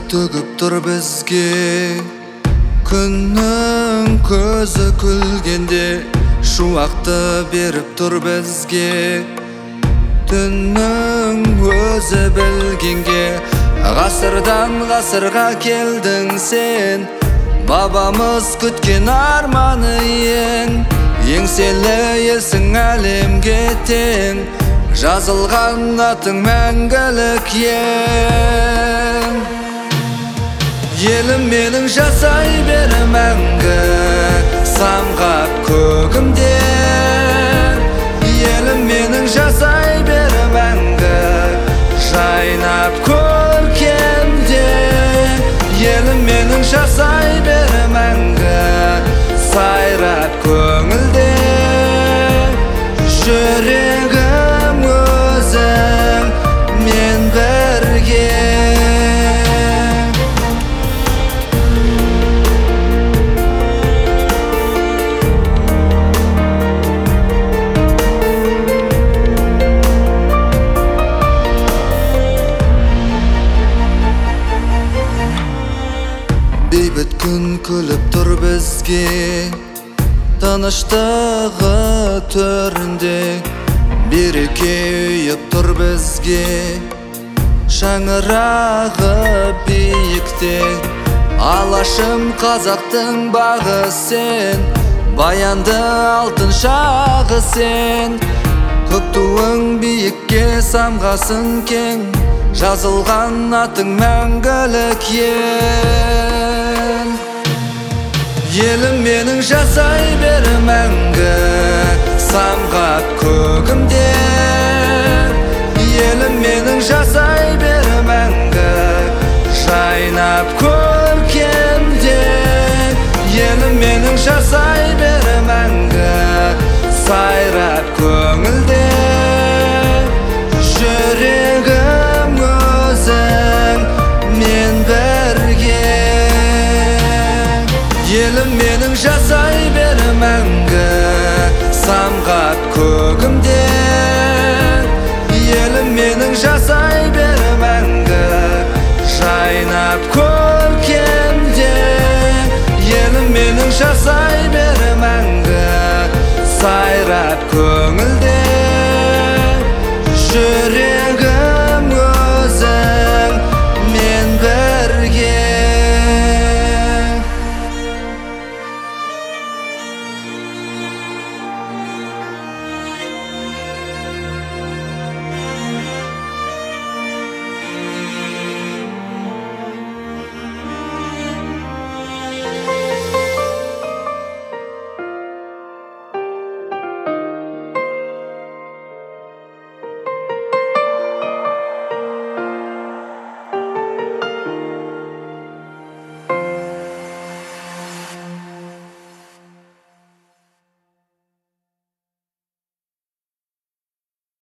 төгіп тұр бізге. Күннің көзі күлгенде шуақты беріп тұр бізге. Түннің өзі білгенге ғасырдан ғасырға келдің сен. Бабамыз күткен арманы ең. Еңселі елсің әлемге тең. Жазылған атың мәңгілік ең. Елім менің жасай бер мәңгі самғап көгімде. Елім менің жасай бер мәңгі жайнап көркемде. Елім менің жасай бер мәңгі сайрап көңілде. Жүрегім өзің мен бірге. Бейбіт күн күліп тұр бізге. Тыныштығы төрінде береке үйіп тұр бізге. Шаңырағы биікте алашым қазақтың бағы сен. Баянды алтын шағы сен. Көк туың биікке самғасын кең. Жазылған атың мәңгілік ең. Елім менің жасай бер мәңгі самғап көгімде. Елім менің жасай бер мәңгі жайнап көркемде. Елім менің жасай бер мәңгі сайрап көңілде. Жүрегім өзің мен бірге. Елім менің жасай